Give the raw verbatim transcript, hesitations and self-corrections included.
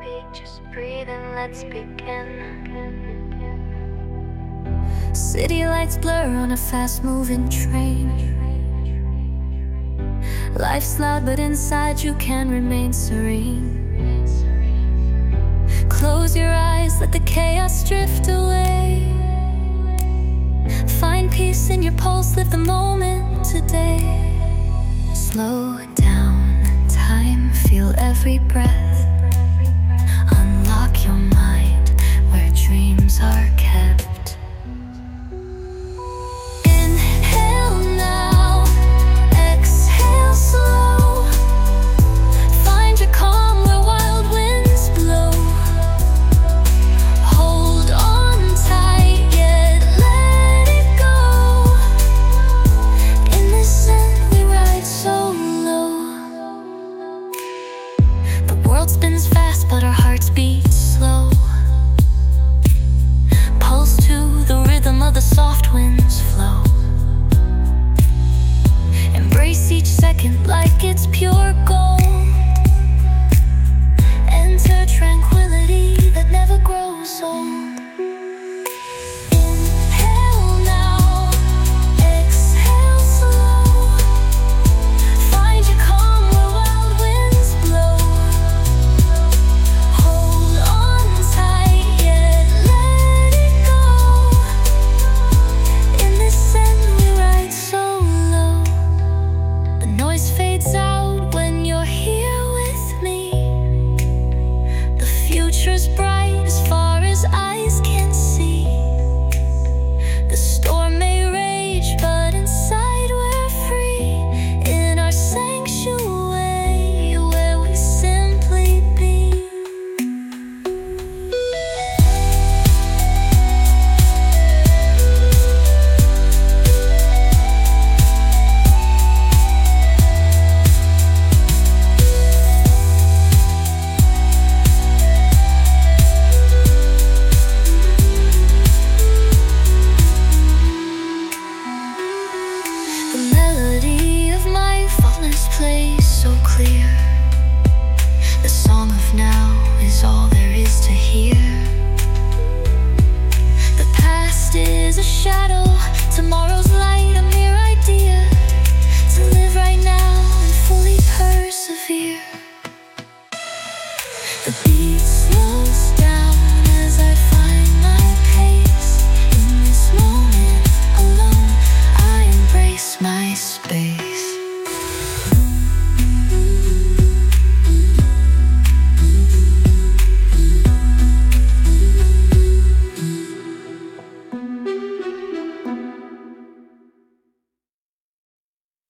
beat, just breathe and let's begin. City lights blur on a fast-moving train. Life's loud, but inside you can remain serene. Close your eyes, let the chaos drift away. Find peace in your pulse, live the moment today. Slow down time, feel every breath. Unlock your mind where dreams are kept. Inhale now, exhale slow. Find your calm where wild winds blow. Hold on tight, yet let it go. In this scent we ride solo. The world spins fast, but our hearts beat slow. Pulse to the rhythm of the soft winds flow. Embrace each second like it's pure gold. Enter tranquility that never grows old. Inhale now, exhale slow. Find your calm where wild winds blow. Hold on tight, yet let it go. In this scent we ride solo. The noise fades out when you're here with me. The future's bright as far as eyes can see. The storm may rage, but inside we're free. In our sanctuary where we simply be. The melody of my faultless plays so clear. The song of now is all there is to hear. The past is a shadow, tomorrow's light a mere idea. To live right now and fully persevere. The beat slows down.